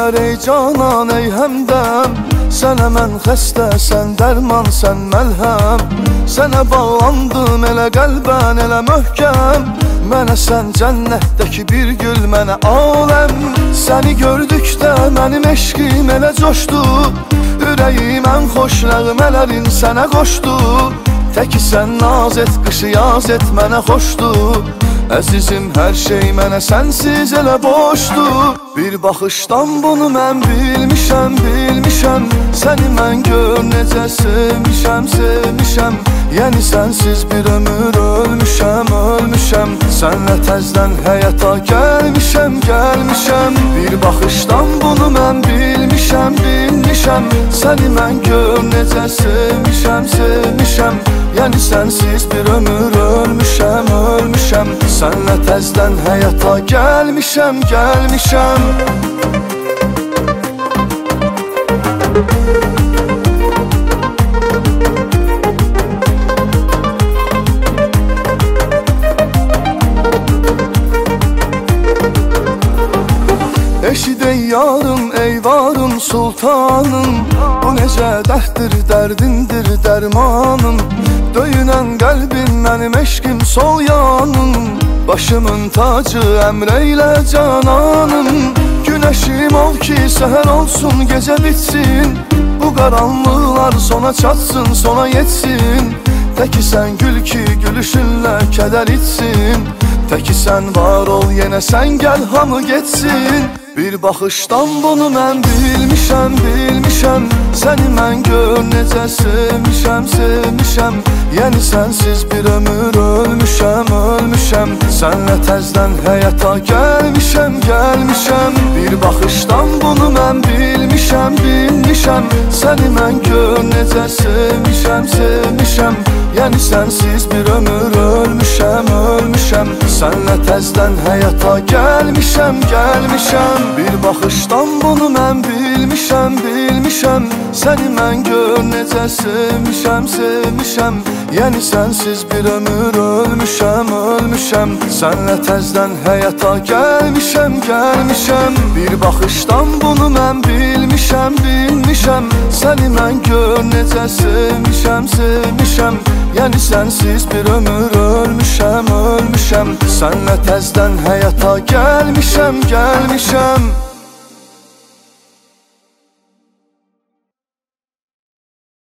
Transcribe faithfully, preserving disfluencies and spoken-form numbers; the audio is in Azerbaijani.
gözəl ey canan ey həmdəm. Sənə mən xəstə, sən dərman, sən məlhəm. Sənə bağlandım elə qəlbən, elə möhkəm. Mənə sən cənnətdəki bir gül, mənə aləm. Səni gördükdə mənim eşqim elə coşdu. Ürəyim ən xoş nəğmələrin sənə qoşdu. Təki sən naz et, qışı yaz et, mənə xoşdur. Əzizim hər şey mənə sənsiz elə boşdur. Bir baxışdan bunu mən bilmişəm, bilmişəm. Səni mən gör necə sevmişəm, sevmişəm. Yəni sənsiz bir ömür ölmüşəm, ölmüşəm. Sənlə təzdən həyata gəlmişəm, gəlmişəm. Bir baxışdan bunu mən bilmişəm, bilmişəm. Səni mən gör necə sevmişəm, sevmişəm. Yəni sənsiz bir ömür ölmüşəm, ölmüşəm. Sənlə təzdən həyata gəlmişəm, gəlmişəm. Eşid ey yarım, ey varım sultanım. Bu necə dərddir, dərdindir dərmanım. Döyünən qəlbim mənim eşqim sol yanım. Başımın tacı əmr eylə cananım. Günəşim ol ki səhər olsun, gecə bitsin. Bu qaranlıqlar sona çatsın, sona yetsin. Təki sən gül ki gülüşünlə kədər itsin. Təki sən var ol, yenə sən gəl, hamı getsin. Bir baxışdan bunu mən bilmişəm, bilmişəm. Səni mən gör necə sevmişəm, sevmişəm. Yəni sənsiz bir ömür ölmüşəm, ölmüşəm. Sənlə təzdən həyata gəlmişəm, gəlmişəm. Bir baxışdan bunu mən bilmişəm, bilmişəm. Səni mən gör necə sevmişəm, sevmişəm. Yəni sənsiz bir ömür ölmüşəm, ölmüşəm. Sənlə təzdən həyata gəlmişəm, gəlmişəm. Bir baxışdan bunu mən bilmişəm, bilmişəm. Səni mən gör necə sevmişəm, sevmişəm. Yəni sənsiz bir ömür ölmüşəm, ölmüşəm. Sənlə təzdən həyata gəlmişəm, gəlmişəm. Bir baxışdan bunu mən bilmişəm, bilmişəm. Səni mən gör necə sevmişəm, sevmişəm. Yəni sənsiz bir ömür ölmüşəm, ölmüşəm. Sənlə təzdən həyata gəlmişəm, gəlmişəm.